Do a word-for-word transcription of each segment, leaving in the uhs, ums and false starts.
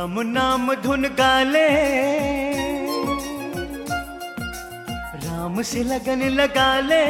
राम नाम धुन गाले, राम से लगन लगा ले।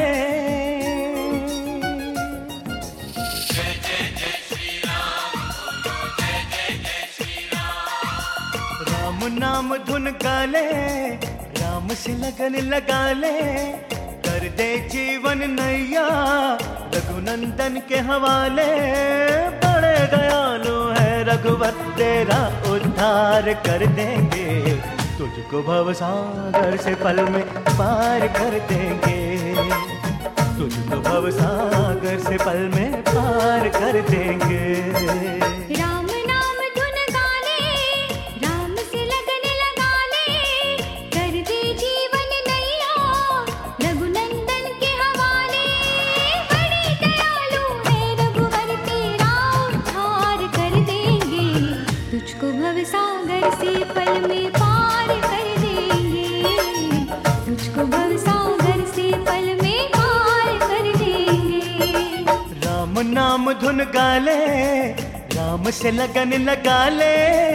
जय जय जय श्री राम बोलो, जय जय जय श्री राम। राम नाम धुन गाले, राम से लगन लगा ले। कर दे जीवन नैया रघुनंदन के हवाले। बड़े दयालु है रघुवर, तेरा उद्धार कर देंगे। तुझको भवसागर से पल में पार कर देंगे। तुझको भवसागर से पल में पार कर देंगे। राम नाम धुन गाले, राम से लगन लगा ले। कर दे जीवन नैया रघुनंदन के हवाले। बड़े दयालु है रघुवर, तेरा उद्धार कर देंगे। तुझको भवसागर से पल में पार कर देंगे। तुझको भवसागर से पल में पार कर देंगे। राम नाम धुन गाले, राम से लगन लगा ले।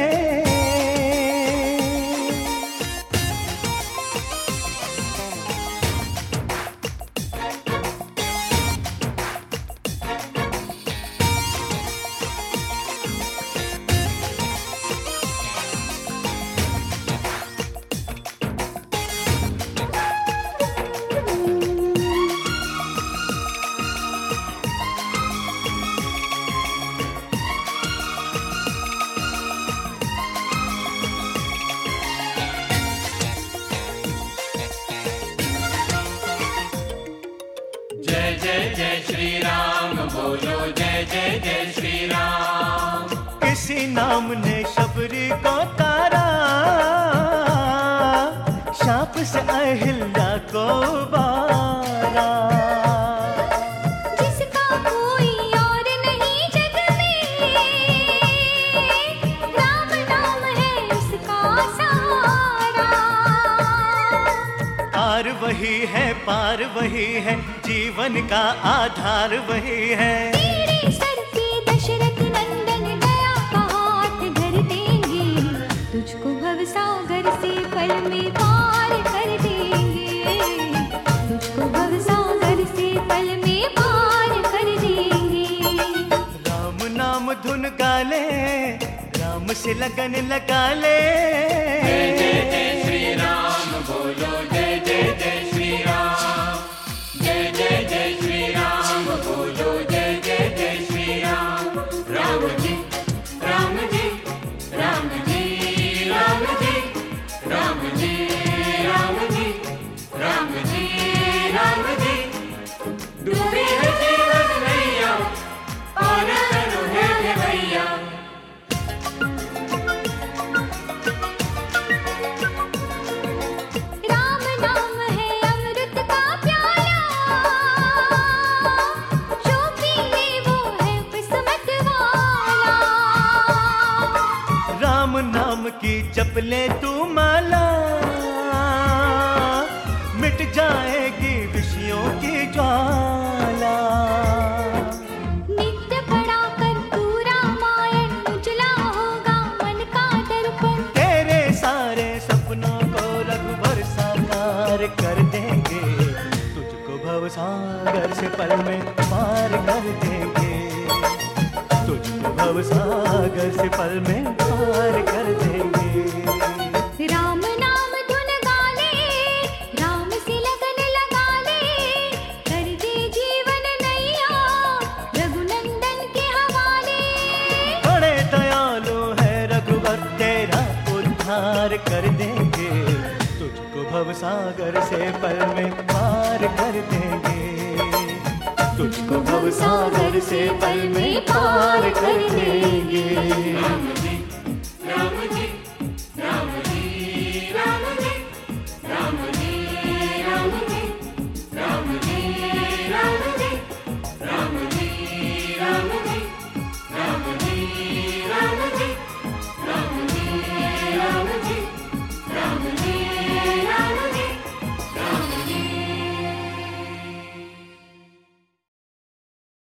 जय जय जय श्री राम बोलो, जय जय जय श्री राम। किसी नाम ने शबरी को तारा, शाप से अहिल्या को उबारा। जिसका कोई और नहीं जग में, राम नाम है उसका सहारा। पार वही है, पार वही है, जीवन का आधार वही है। तेरे सर पे दशरथ नंदन दया का हाथ धर देंगे। तुझको भवसागर से पल में पार कर देंगे। तुझको भवसागर से पल में पार कर देंगे। राम नाम धुन गाले, राम से लगन लगा ले। जय जय जय श्री राम बोलो, जय जय जय श्री राम। जय जय जय श्री राम बोलो, जय जय जय श्री राम। राम जी राम जी राम जी राम जी राम जी राम जी राम जी राम जी। डूबी है जीवन नैया, पार करो हे भैया। राम नाम है अमृत का प्याला, जो पीए वो है किस्मत वाला। राम नाम की जप ले तू माला, मिट जाएगी विषयों की ज्वाला। नित्य पढ़ा कर तू रामायण, उजला होगा मन का दर्पण। तेरे सारे सपनों को रघुवर साकार कर देंगे। तुझको भवसागर से पल में पार कर देंगे। तुझको भवसागर से पल में पार कर देंगे। राम नाम धुन गाले, राम से लगन लगा ले। कर दे जीवन नैया रघुनंदन के हवाले। बड़े दयालु है रघुवर, तेरा उद्धार कर देंगे। तुझको भवसागर से पल में पार कर देंगे। तुझको भवसागर से पल में पार कर देंगे।